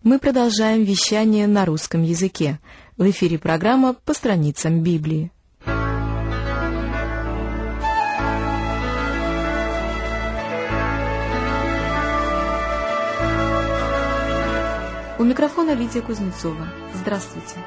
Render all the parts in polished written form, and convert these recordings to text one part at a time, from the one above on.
Мы продолжаем вещание на русском языке. В эфире программа «По страницам Библии». У микрофона Лидия Кузнецова. Здравствуйте.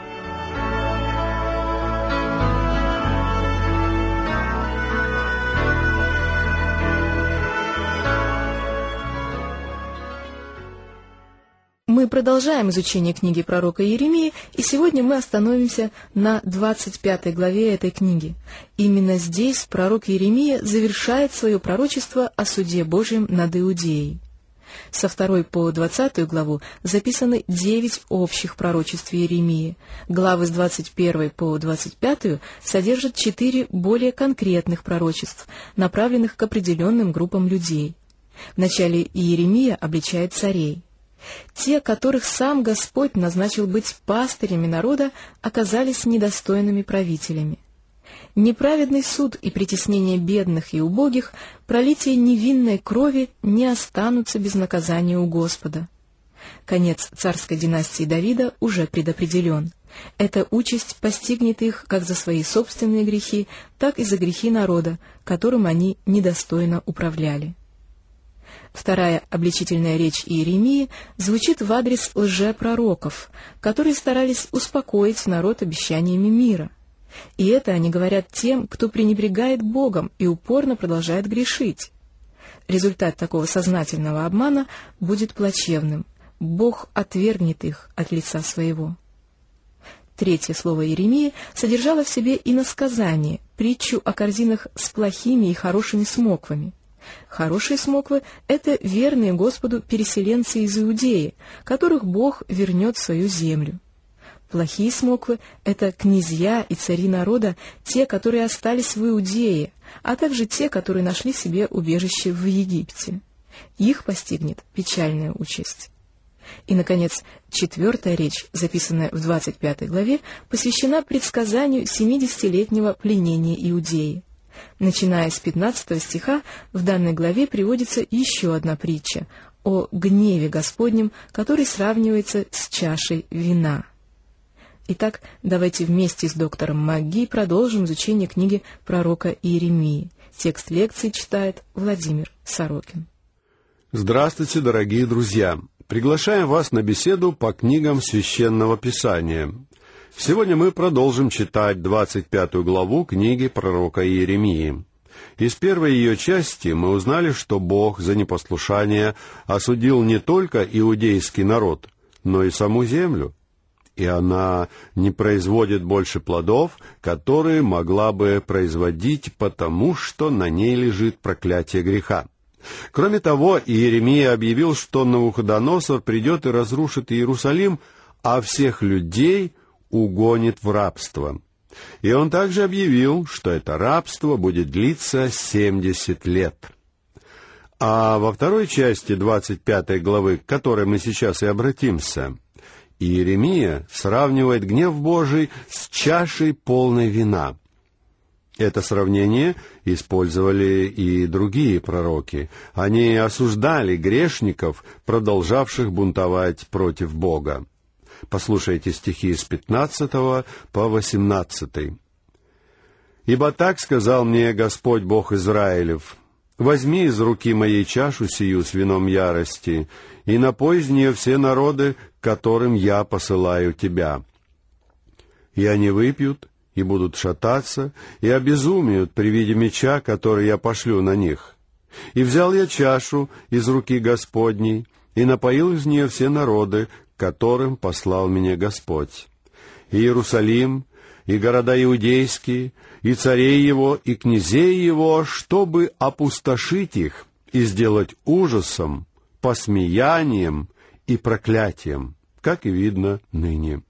Мы продолжаем изучение книги пророка Иеремии, и сегодня мы остановимся на 25 главе этой книги. Именно здесь пророк Иеремия завершает свое пророчество о суде Божьем над Иудеей. Со 2 по 20 главу записаны 9 общих пророчеств Иеремии. Главы с 21 по 25 содержат 4 более конкретных пророчеств, направленных к определенным группам людей. Вначале Иеремия обличает царей. Те, которых сам Господь назначил быть пастырями народа, оказались недостойными правителями. Неправедный суд и притеснение бедных и убогих, пролитие невинной крови не останутся без наказания у Господа. Конец царской династии Давида уже предопределен. Эта участь постигнет их как за свои собственные грехи, так и за грехи народа, которым они недостойно управляли. Вторая обличительная речь Иеремии звучит в адрес лжепророков, которые старались успокоить народ обещаниями мира. И это они говорят тем, кто пренебрегает Богом и упорно продолжает грешить. Результат такого сознательного обмана будет плачевным. Бог отвергнет их от лица своего. Третье слово Иеремии содержало в себе иносказание, притчу о корзинах с плохими и хорошими смоквами. Хорошие смоквы — это верные Господу переселенцы из Иудеи, которых Бог вернет в свою землю. Плохие смоквы — это князья и цари народа, те, которые остались в Иудее, а также те, которые нашли себе убежище в Египте. Их постигнет печальная участь. И, наконец, четвертая речь, записанная в 25 главе, посвящена предсказанию 70-летнего пленения Иудеи. Начиная с 15 стиха, в данной главе приводится еще одна притча о гневе Господнем, который сравнивается с чашей вина. Итак, давайте вместе с доктором МакГи продолжим изучение книги пророка Иеремии. Текст лекции читает Владимир Сорокин. Здравствуйте, дорогие друзья! Приглашаем вас на беседу по книгам Священного Писания. Сегодня мы продолжим читать 25 главу книги пророка Иеремии. Из первой ее части мы узнали, что Бог за непослушание осудил не только иудейский народ, но и саму землю. И она не производит больше плодов, которые могла бы производить, потому что на ней лежит проклятие греха. Кроме того, Иеремия объявил, что Навуходоносор придет и разрушит Иерусалим, а всех людей угонит в рабство. И он также объявил, что это рабство будет длиться 70 лет. А во второй части 25 главы, к которой мы сейчас и обратимся, Иеремия сравнивает гнев Божий с чашей полной вина. Это сравнение использовали и другие пророки. Они осуждали грешников, продолжавших бунтовать против Бога. Послушайте стихи с 15 по 18. «Ибо так сказал мне Господь Бог Израилев: возьми из руки моей чашу сию с вином ярости, и напой из нее все народы, к которым я посылаю тебя. И они выпьют, и будут шататься, и обезумеют при виде меча, который я пошлю на них. И взял я чашу из руки Господней, и напоил из нее все народы, которым послал меня Господь. И Иерусалим, и города иудейские, и царей его, и князей его, чтобы опустошить их и сделать ужасом, посмеянием и проклятием, как и видно ныне».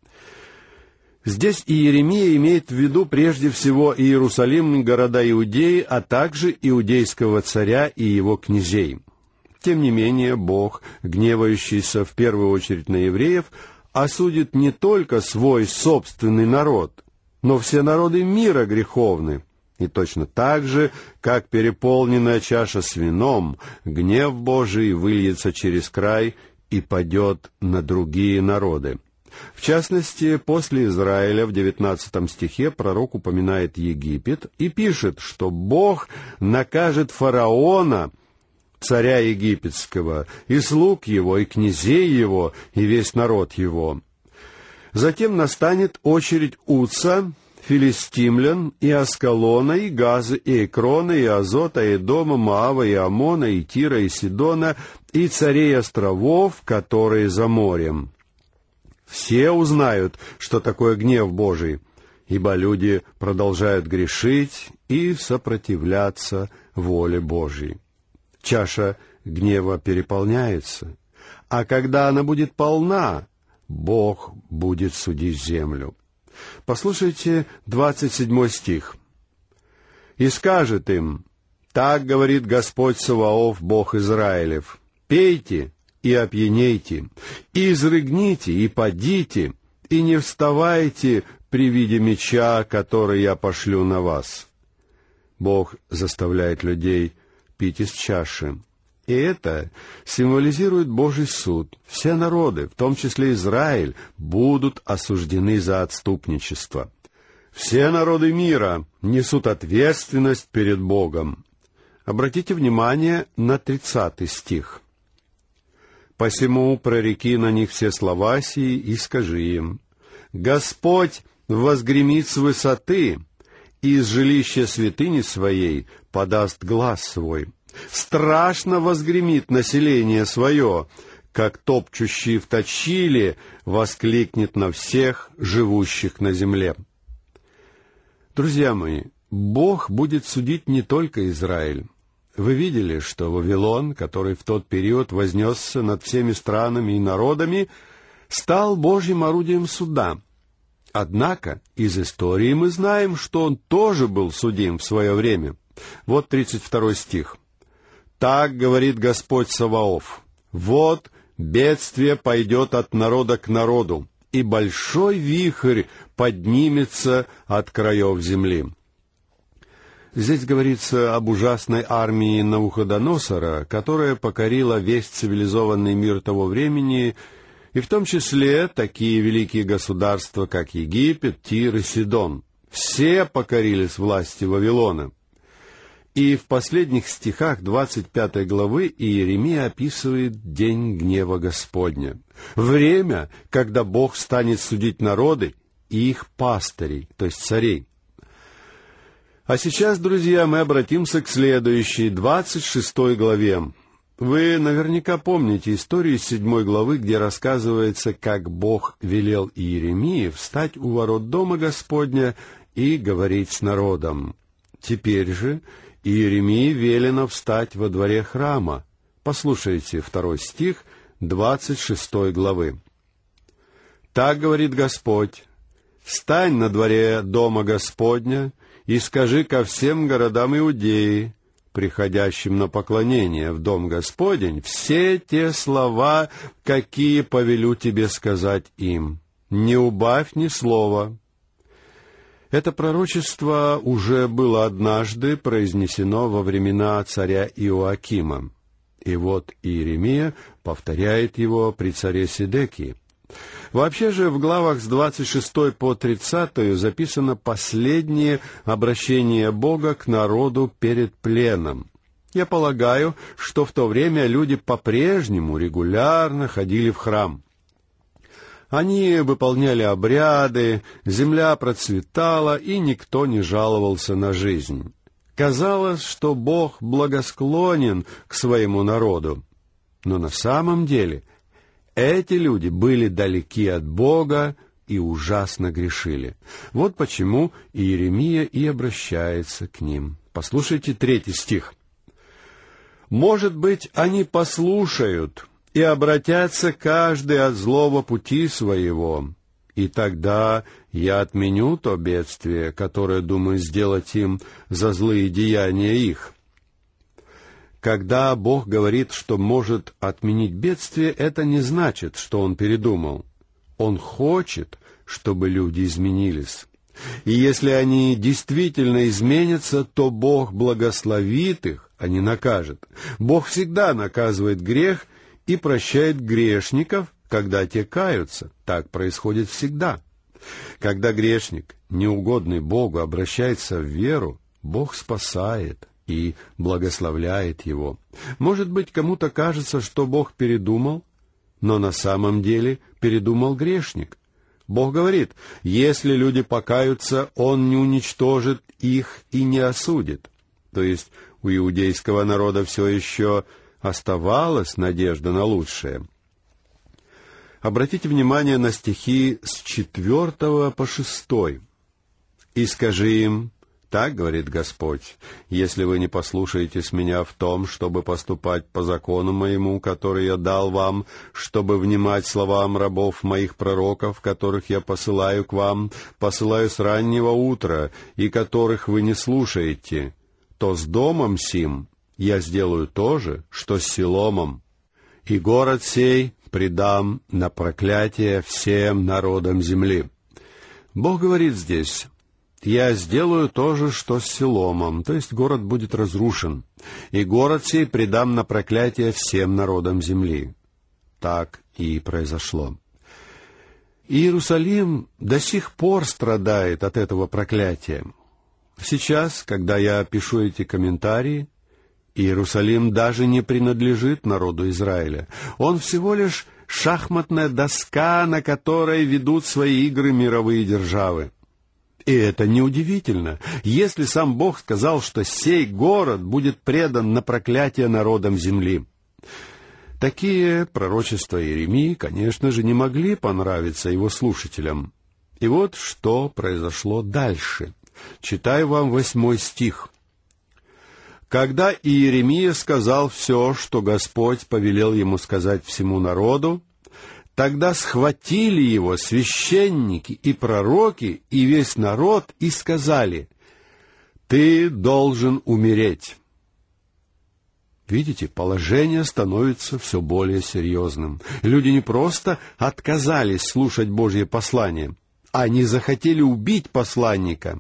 Здесь Иеремия имеет в виду прежде всего Иерусалим и города Иудеи, а также иудейского царя и его князей. Тем не менее, Бог, гневающийся в первую очередь на евреев, осудит не только свой собственный народ, но все народы мира греховны. И точно так же, как переполненная чаша с вином, гнев Божий выльется через край и падет на другие народы». В частности, после Израиля в 19 стихе пророк упоминает Египет и пишет, что Бог накажет фараона, царя египетского, и слуг его, и князей его, и весь народ его. Затем настанет очередь Уца, филистимлян, и Аскалона, и Газы, и Экрона, и Азота, и Эдома, Моава, и Амона, и Тира, и Сидона, и царей островов, которые за морем. Все узнают, что такое гнев Божий, ибо люди продолжают грешить и сопротивляться воле Божьей. Чаша гнева переполняется, а когда она будет полна, Бог будет судить землю. Послушайте 27 стих. «И скажет им: так говорит Господь Саваоф, Бог Израилев, пейте и опьянейте, и изрыгните, и падите, и не вставайте при виде меча, который я пошлю на вас». Бог заставляет людей пить из чаши. И это символизирует Божий суд. Все народы, в том числе Израиль, будут осуждены за отступничество. Все народы мира несут ответственность перед Богом. Обратите внимание на 30 стих. «Посему прореки на них все слова сии и скажи им: Господь возгремит с высоты, и из жилища святыни своей подаст глас свой. Страшно возгремит население свое, как топчущий в точиле воскликнет на всех живущих на земле». Друзья мои, Бог будет судить не только Израиль. Вы видели, что Вавилон, который в тот период вознесся над всеми странами и народами, стал Божьим орудием суда. Однако из истории мы знаем, что он тоже был судим в свое время. Вот 32 стих. «Так говорит Господь Саваоф: вот бедствие пойдет от народа к народу, и большой вихрь поднимется от краев земли». Здесь говорится об ужасной армии Навуходоносора, которая покорила весь цивилизованный мир того времени, и в том числе такие великие государства, как Египет, Тир и Сидон. Все покорились власти Вавилона. И в последних стихах 25 главы Иеремия описывает день гнева Господня. Время, когда Бог станет судить народы и их пастырей, то есть царей. А сейчас, друзья, мы обратимся к следующей, 26 главе. Вы наверняка помните историю из 7 главы, где рассказывается, как Бог велел Иеремии встать у ворот дома Господня и говорить с народом. Теперь же Иеремии велено встать во дворе храма. Послушайте 2 стих 26 главы. «Так говорит Господь: встань на дворе дома Господня и скажи ко всем городам Иудеи, приходящим на поклонение в дом Господень, все те слова, какие повелю тебе сказать им. Не убавь ни слова». Это пророчество уже было однажды произнесено во времена царя Иоакима. И вот Иеремия повторяет его при царе Седекии. Вообще же в главах с 26 по 30 записано последнее обращение Бога к народу перед пленом. Я полагаю, что в то время люди по-прежнему регулярно ходили в храм. Они выполняли обряды, земля процветала, и никто не жаловался на жизнь. Казалось, что Бог благосклонен к своему народу. Но на самом деле эти люди были далеки от Бога и ужасно грешили. Вот почему Иеремия и обращается к ним. Послушайте 3 стих. «Может быть, они послушают и обратятся каждый от злого пути своего, и тогда я отменю то бедствие, которое думаю сделать им за злые деяния их». Когда Бог говорит, что может отменить бедствие, это не значит, что Он передумал. Он хочет, чтобы люди изменились. И если они действительно изменятся, то Бог благословит их, а не накажет. Бог всегда наказывает грех и прощает грешников, когда те каются. Так происходит всегда. Когда грешник, неугодный Богу, обращается в веру, Бог спасает и благословляет его. Может быть, кому-то кажется, что Бог передумал, но на самом деле передумал грешник. Бог говорит, если люди покаются, Он не уничтожит их и не осудит. То есть у иудейского народа все еще оставалась надежда на лучшее. Обратите внимание на стихи с 4 по 6. «И скажи им, так говорит Господь, если вы не послушаетесь меня в том, чтобы поступать по закону моему, который я дал вам, чтобы внимать словам рабов моих пророков, которых я посылаю к вам, посылаю с раннего утра, и которых вы не слушаете, то с домом сим я сделаю то же, что с Силомом, и город сей предам на проклятие всем народам земли». Бог говорит здесь: «Я сделаю то же, что с Силомом», то есть город будет разрушен, «и город сей предам на проклятие всем народам земли». Так и произошло. Иерусалим до сих пор страдает от этого проклятия. Сейчас, когда я пишу эти комментарии, Иерусалим даже не принадлежит народу Израиля. Он всего лишь шахматная доска, на которой ведут свои игры мировые державы. И это неудивительно, если сам Бог сказал, что сей город будет предан на проклятие народам земли. Такие пророчества Иеремии, конечно же, не могли понравиться его слушателям. И вот что произошло дальше. Читаю вам 8 стих. «Когда Иеремия сказал все, что Господь повелел ему сказать всему народу, тогда схватили его священники и пророки и весь народ и сказали: „Ты должен умереть“». Видите, положение становится все более серьезным. Люди не просто отказались слушать Божье послание, они захотели убить посланника.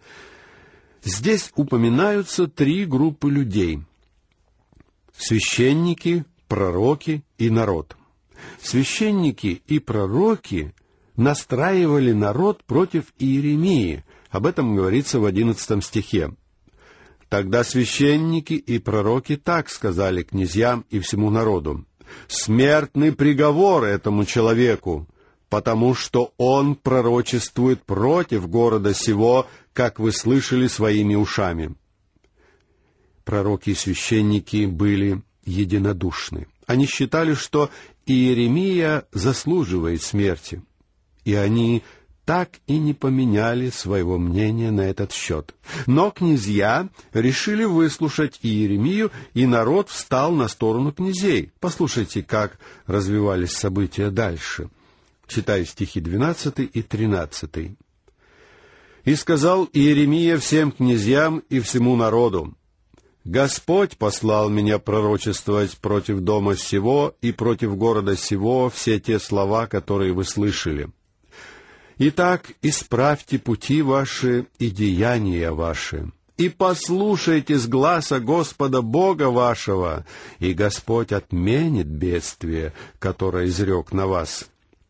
Здесь упоминаются 3 группы людей: священники, пророки и народ. Священники и пророки настраивали народ против Иеремии. Об этом говорится в 11 стихе. «Тогда священники и пророки так сказали князьям и всему народу: „Смертный приговор этому человеку, потому что он пророчествует против города сего, как вы слышали своими ушами“». Пророки и священники были единодушны. Они считали, что Иеремия заслуживает смерти, и они так и не поменяли своего мнения на этот счет. Но князья решили выслушать Иеремию, и народ встал на сторону князей. Послушайте, как развивались события дальше. Читаю стихи 12 и 13. «И сказал Иеремия всем князьям и всему народу: „Господь послал меня пророчествовать против дома сего и против города сего все те слова, которые вы слышали. Итак, исправьте пути ваши и деяния ваши, и послушайте с гласа Господа Бога вашего, и Господь отменит бедствие, которое изрек на вас“».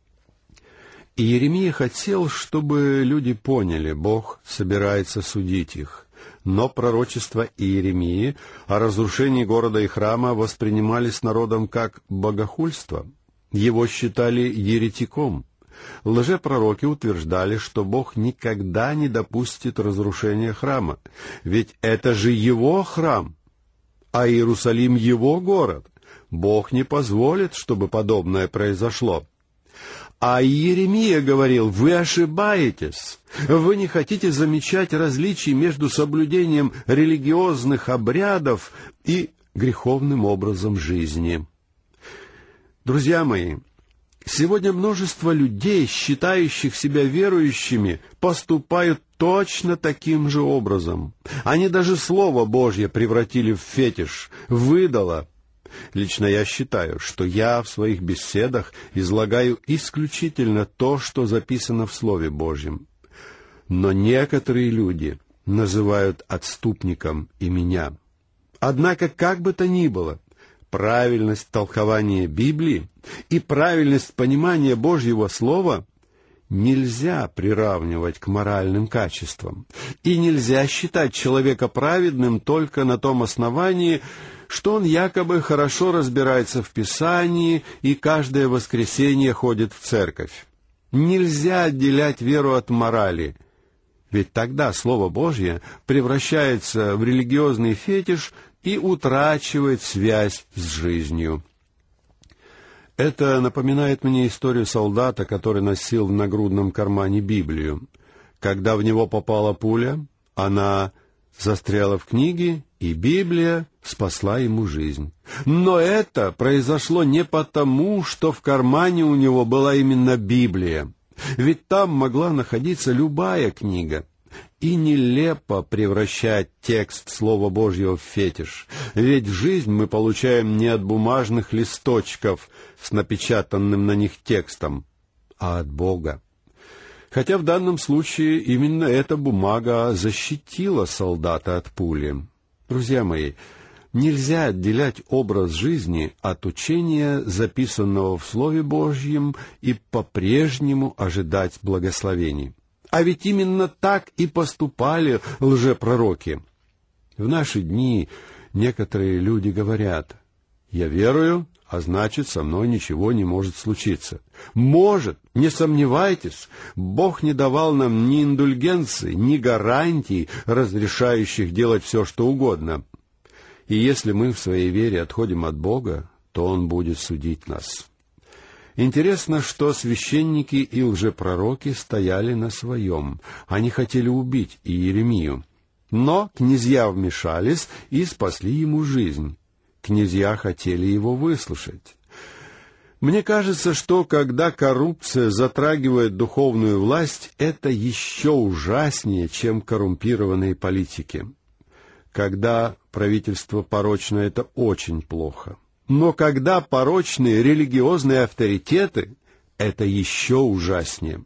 Иеремия хотел, чтобы люди поняли, Бог собирается судить их. Но пророчества Иеремии о разрушении города и храма воспринимались народом как богохульство. Его считали еретиком. Лжепророки утверждали, что Бог никогда не допустит разрушения храма, ведь это же Его храм, а Иерусалим Его город. Бог не позволит, чтобы подобное произошло. А Иеремия говорил: «Вы ошибаетесь. Вы не хотите замечать различий между соблюдением религиозных обрядов и греховным образом жизни». Друзья мои, сегодня множество людей, считающих себя верующими, поступают точно таким же образом. Они даже Слово Божье превратили в фетиш, в идола. Лично я считаю, что я в своих беседах излагаю исключительно то, что записано в Слове Божьем. Но некоторые люди называют отступником и меня. Однако, как бы то ни было, правильность толкования Библии и правильность понимания Божьего Слова нельзя приравнивать к моральным качествам. И нельзя считать человека праведным только на том основании, что он якобы хорошо разбирается в Писании и каждое воскресенье ходит в церковь. Нельзя отделять веру от морали, ведь тогда Слово Божье превращается в религиозный фетиш и утрачивает связь с жизнью. Это напоминает мне историю солдата, который носил в нагрудном кармане Библию. Когда в него попала пуля, она застряла в книге, и Библия спасла ему жизнь. Но это произошло не потому, что в кармане у него была именно Библия. Ведь там могла находиться любая книга. И нелепо превращать текст Слова Божьего в фетиш. Ведь жизнь мы получаем не от бумажных листочков с напечатанным на них текстом, а от Бога. Хотя в данном случае именно эта бумага защитила солдата от пули. Друзья мои, нельзя отделять образ жизни от учения, записанного в Слове Божьем, и по-прежнему ожидать благословений. А ведь именно так и поступали лжепророки. В наши дни некоторые люди говорят: «Я верую, а значит, со мной ничего не может случиться». Может, не сомневайтесь, Бог не давал нам ни индульгенций, ни гарантий, разрешающих делать все, что угодно. И если мы в своей вере отходим от Бога, то Он будет судить нас. Интересно, что священники и лжепророки стояли на своем. Они хотели убить Иеремию. Но князья вмешались и спасли ему жизнь. Князья хотели его выслушать. Мне кажется, что когда коррупция затрагивает духовную власть, это еще ужаснее, чем коррумпированные политики. Когда правительство порочно, это очень плохо. Но когда порочные религиозные авторитеты, это еще ужаснее.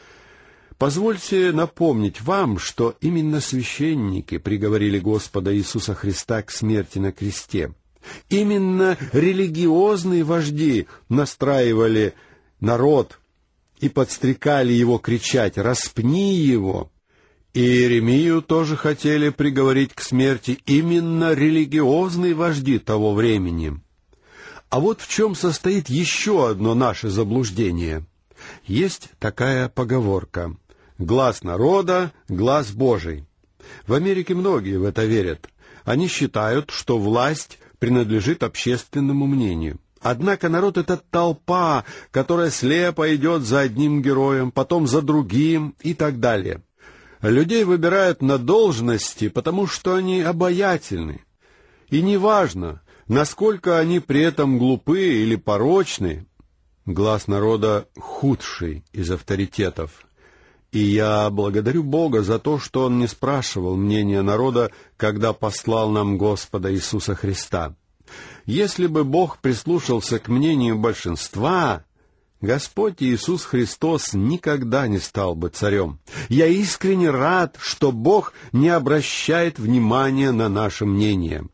Позвольте напомнить вам, что именно священники приговорили Господа Иисуса Христа к смерти на кресте. Именно религиозные вожди настраивали народ и подстрекали его кричать: «Распни его!» И Иеремию тоже хотели приговорить к смерти именно религиозные вожди того времени. А вот в чем состоит еще одно наше заблуждение. Есть такая поговорка: «Глаз народа, глаз Божий». В Америке многие в это верят. Они считают, что власть принадлежит общественному мнению. Однако народ — это толпа, которая слепо идет за одним героем, потом за другим и так далее. Людей выбирают на должности, потому что они обаятельны. И неважно, насколько они при этом глупы или порочны, глаз народа худший из авторитетов. И я благодарю Бога за то, что Он не спрашивал мнения народа, когда послал нам Господа Иисуса Христа. Если бы Бог прислушался к мнению большинства, Господь Иисус Христос никогда не стал бы царем. Я искренне рад, что Бог не обращает внимания на наше мнение.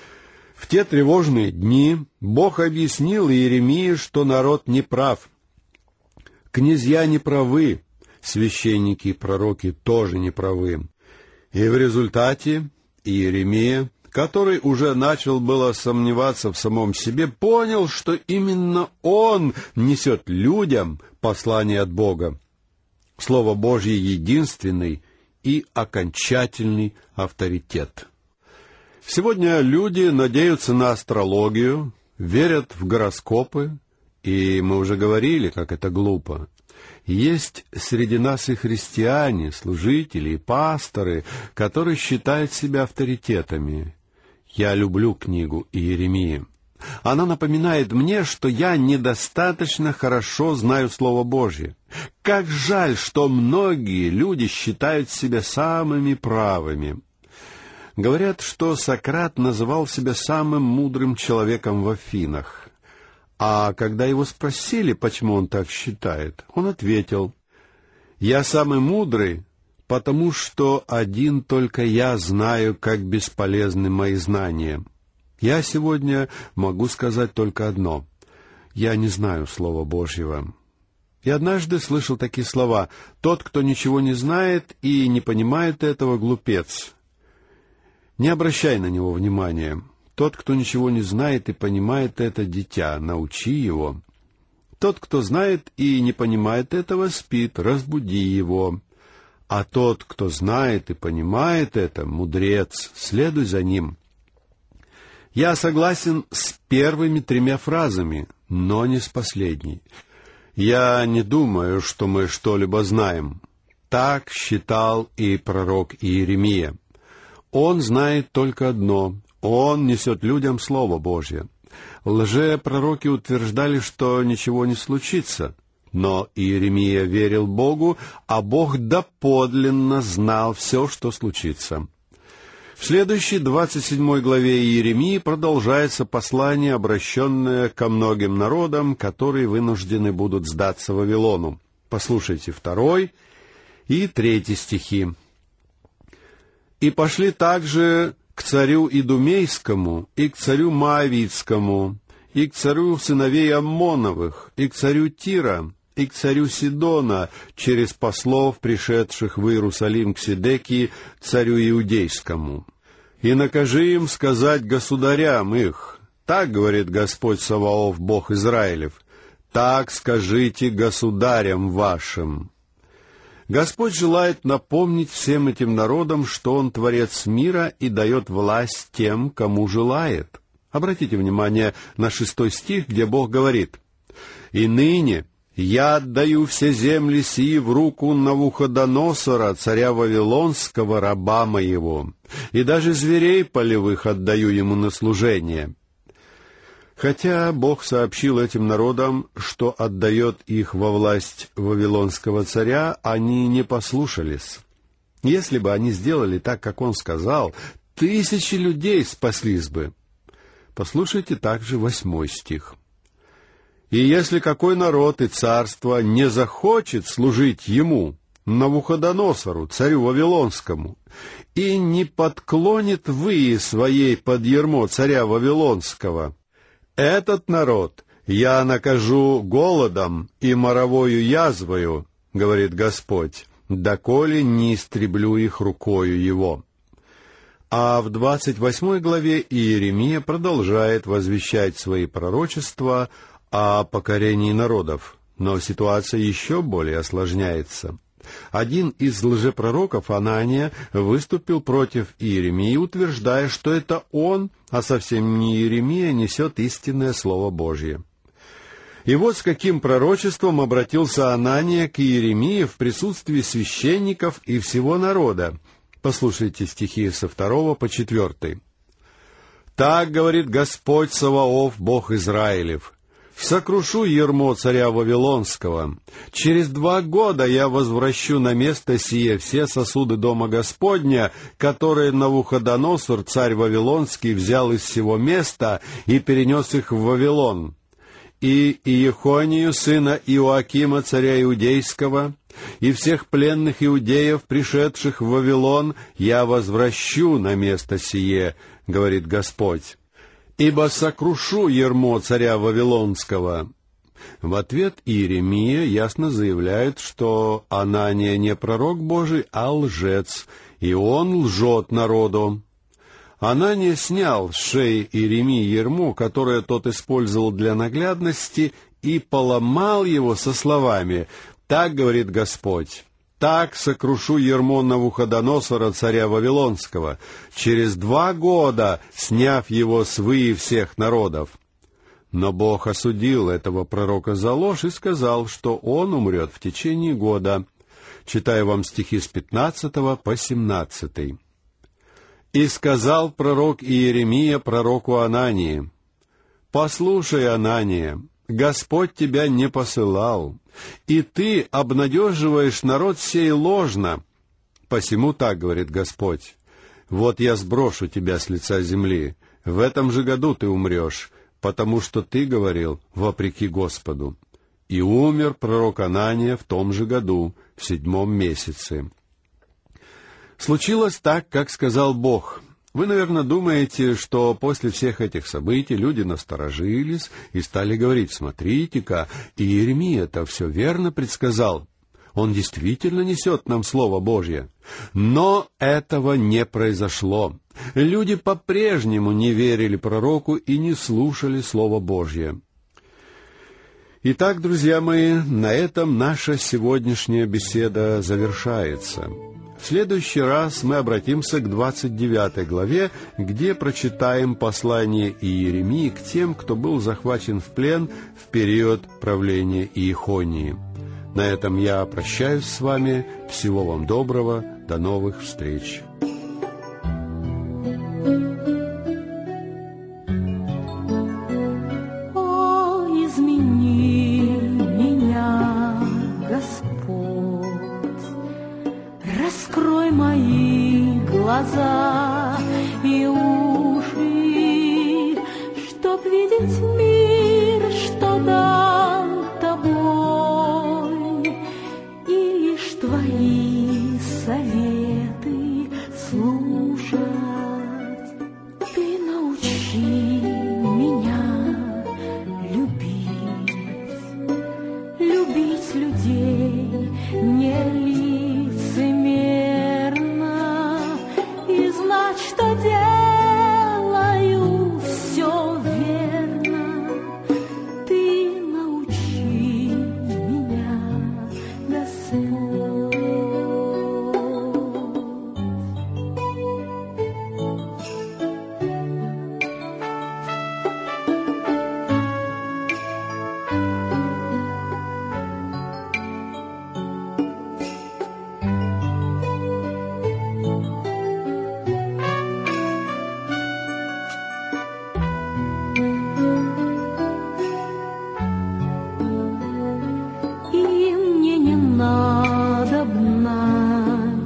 В те тревожные дни Бог объяснил Иеремии, что народ не прав. Князья не правы, священники и пророки тоже не правы. И в результате Иеремия, который уже начал было сомневаться в самом себе, понял, что именно он несет людям послание от Бога. Слово Божье — единственный и окончательный авторитет. Сегодня люди надеются на астрологию, верят в гороскопы, и мы уже говорили, как это глупо. Есть среди нас и христиане, служители, и пасторы, которые считают себя авторитетами. Я люблю книгу Иеремии. Она напоминает мне, что я недостаточно хорошо знаю Слово Божье. Как жаль, что многие люди считают себя самыми правыми. Говорят, что Сократ называл себя самым мудрым человеком в Афинах. А когда его спросили, почему он так считает, он ответил: «Я самый мудрый, потому что один только я знаю, как бесполезны мои знания». Я сегодня могу сказать только одно. Я не знаю Слова Божьего. И однажды слышал такие слова: «Тот, кто ничего не знает и не понимает этого, глупец». Не обращай на него внимания. Тот, кто ничего не знает и понимает это, дитя, научи его. Тот, кто знает и не понимает этого, спит, разбуди его. А тот, кто знает и понимает это, мудрец, следуй за ним. Я согласен с первыми 3 фразами, но не с последней. Я не думаю, что мы что-либо знаем. Так считал и пророк Иеремия. Он знает только одно. Он несет людям Слово Божье. Лжепророки утверждали, что ничего не случится. Но Иеремия верил Богу, а Бог доподлинно знал все, что случится. В следующей 27 главе Иеремии продолжается послание, обращенное ко многим народам, которые вынуждены будут сдаться Вавилону. Послушайте 2 и 3 стихи. «И пошли также к царю Идумейскому, и к царю Моавитскому, и к царю сыновей Аммоновых, и к царю Тира, и к царю Сидона, через послов, пришедших в Иерусалим к Седекии, царю Иудейскому. И накажи им сказать государям их, так говорит Господь Саваоф, Бог Израилев, так скажите государям вашим». Господь желает напомнить всем этим народам, что Он Творец мира и дает власть тем, кому желает. Обратите внимание на 6 стих, где Бог говорит: «И ныне я отдаю все земли сии в руку Навуходоносора, царя Вавилонского, раба моего, и даже зверей полевых отдаю ему на служение». Хотя Бог сообщил этим народам, что отдает их во власть вавилонского царя, они не послушались. Если бы они сделали так, как Он сказал, 1000 людей спаслись бы. Послушайте также 8 стих. «И если какой народ и царство не захочет служить ему, Навуходоносору, царю Вавилонскому, и не подклонит вы своей под ярмо царя Вавилонского, этот народ я накажу голодом и моровою язвою, говорит Господь, доколе не истреблю их рукою его». А в 28 главе Иеремия продолжает возвещать свои пророчества о покорении народов, но ситуация еще более осложняется. Один из лжепророков, Анания, выступил против Иеремии, утверждая, что это он, а совсем не Иеремия, несет истинное Слово Божье. И вот с каким пророчеством обратился Анания к Иеремии в присутствии священников и всего народа. Послушайте стихи со 2 по 4. «Так говорит Господь Саваоф, Бог Израилев: сокрушу ярмо царя Вавилонского. Через 2 года я возвращу на место сие все сосуды дома Господня, которые Навуходоносор, царь Вавилонский, взял из сего места и перенес их в Вавилон. И Иехонию, сына Иоакима, царя Иудейского, и всех пленных иудеев, пришедших в Вавилон, я возвращу на место сие, говорит Господь. Ибо сокрушу ярмо царя Вавилонского». В ответ Иеремия ясно заявляет, что Анания не пророк Божий, а лжец, и он лжет народу. Анания снял с шеи Иеремии ярмо, которое тот использовал для наглядности, и поломал его со словами: «Так говорит Господь, так сокрушу ярмо Навуходоносора, царя Вавилонского, через 2 года, сняв его с выи всех народов». Но Бог осудил этого пророка за ложь и сказал, что он умрет в течение года. Читаю вам стихи с 15 по 17. «И сказал пророк Иеремия пророку Анании: послушай, Анания, Господь тебя не посылал, и ты обнадеживаешь народ сей ложно. Посему так говорит Господь: вот я сброшу тебя с лица земли, в этом же году ты умрешь, потому что ты говорил вопреки Господу». И умер пророк Анания в том же году, в 7 месяце. Случилось так, как сказал Бог. Вы, наверное, думаете, что после всех этих событий люди насторожились и стали говорить: смотрите-ка, Иеремия-то все верно предсказал. Он действительно несет нам Слово Божье. Но этого не произошло. Люди по-прежнему не верили пророку и не слушали Слово Божье. Итак, друзья мои, на этом наша сегодняшняя беседа завершается. В следующий раз мы обратимся к 29 главе, где прочитаем послание Иеремии к тем, кто был захвачен в плен в период правления Иехонии. На этом я прощаюсь с вами. Всего вам доброго. До новых встреч. О, измени меня, Господь, раскрой мои глаза и уши, чтоб видеть мир, что дан Тобой, и лишь Твои советы слушать. Ты научи меня любить людей не лицемерно, и знать, что делаю все верно. Ты научи меня, Господь. И мне не надобно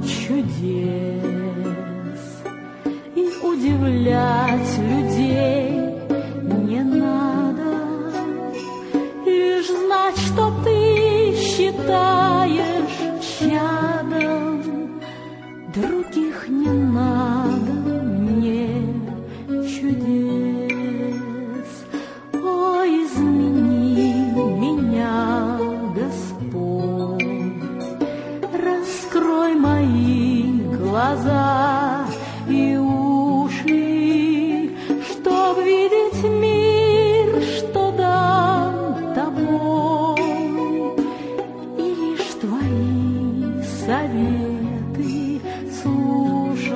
чудес, и удивлять людей не надо, лишь знать, что Ты считаешь чадом. Других не надо мне чудес. О, измени меня, Господь, раскрой мои глаза и уши, чтоб видеть мир, что дан Тобой, и лишь Твои советы слушать.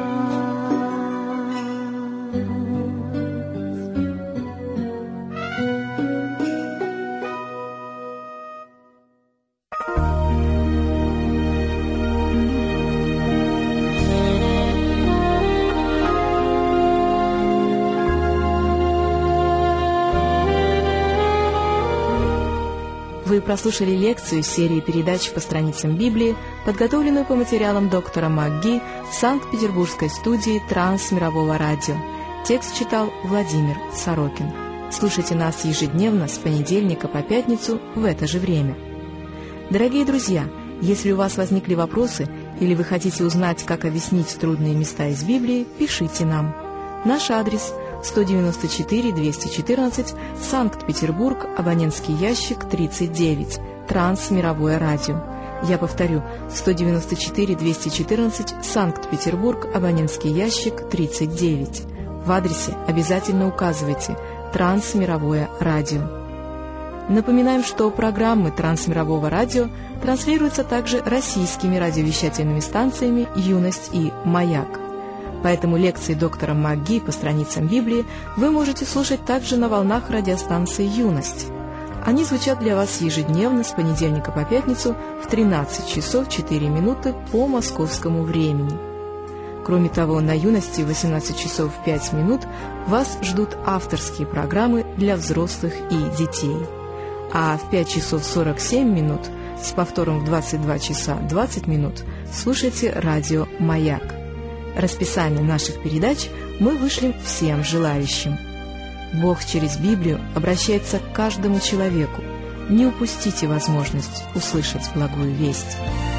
Вы прослушали лекцию из серии передач по страницам Библии, подготовленную по материалам доктора МакГи в Санкт-Петербургской студии Трансмирового радио. Текст читал Владимир Сорокин. Слушайте нас ежедневно с понедельника по пятницу в это же время. Дорогие друзья, если у вас возникли вопросы или вы хотите узнать, как объяснить трудные места из Библии, пишите нам. Наш адрес – 194-214, Санкт-Петербург, абонентский ящик 39, Трансмировое радио. Я повторю, 194-214, Санкт-Петербург, абонентский ящик 39. В адресе обязательно указывайте «Трансмировое радио». Напоминаем, что программы Трансмирового радио транслируются также российскими радиовещательными станциями «Юность» и «Маяк». Поэтому лекции доктора МакГи по страницам Библии вы можете слушать также на волнах радиостанции «Юность». Они звучат для вас ежедневно с понедельника по пятницу в 13 часов 4 минуты по московскому времени. Кроме того, на «Юности» в 18 часов 5 минут вас ждут авторские программы для взрослых и детей. А в 5 часов 47 минут с повтором в 22 часа 20 минут слушайте радио «Маяк». Расписание наших передач мы вышлем всем желающим. Бог через Библию обращается к каждому человеку. Не упустите возможность услышать благую весть.